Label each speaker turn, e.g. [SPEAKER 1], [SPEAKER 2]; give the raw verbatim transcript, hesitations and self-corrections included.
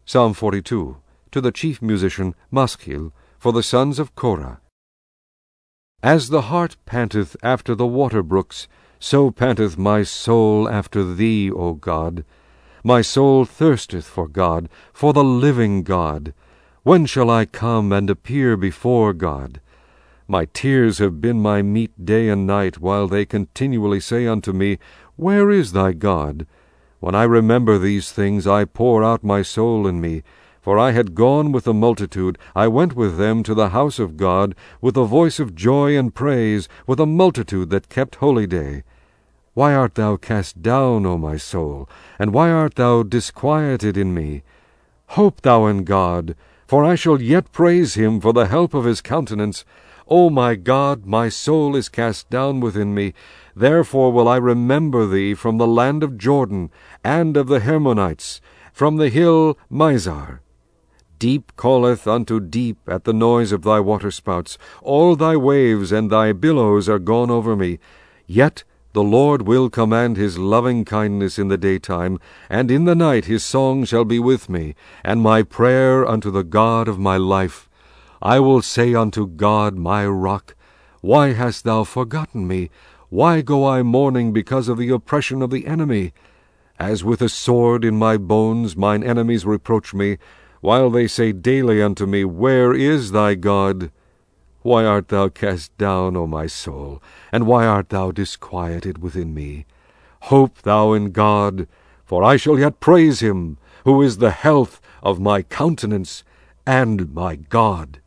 [SPEAKER 1] Psalm forty-two, to the chief musician Maschil, for the sons of Korah. As the hart panteth after the water brooks, so panteth my soul after thee, O God. My soul thirsteth for God, for the living God. When shall I come and appear before God? My tears have been my meat day and night, while they continually say unto me, Where is thy God? When I remember these things, I pour out my soul in me. For I had gone with the multitude, I went with them to the house of God, with a voice of joy and praise, with a multitude that kept holy day. Why art thou cast down, O my soul? And why art thou disquieted in me? Hope thou in God, for I shall yet praise him for the help of his countenance. O my God, my soul is cast down within me. Therefore will I remember thee from the land of Jordan, and of the Hermonites, from the hill Mizar. Deep calleth unto deep at the noise of thy waterspouts. All thy waves and thy billows are gone over me. Yet the Lord will command his loving kindness in the daytime, and in the night his song shall be with me, and my prayer unto the God of my life. I will say unto God my rock, Why hast thou forgotten me? Why go I mourning because of the oppression of the enemy? As with a sword in my bones mine enemies reproach me, while they say daily unto me, Where is thy God? Why art thou cast down, O my soul? And why art thou disquieted within me? Hope thou in God, for I shall yet praise him, who is the health of my countenance and my God.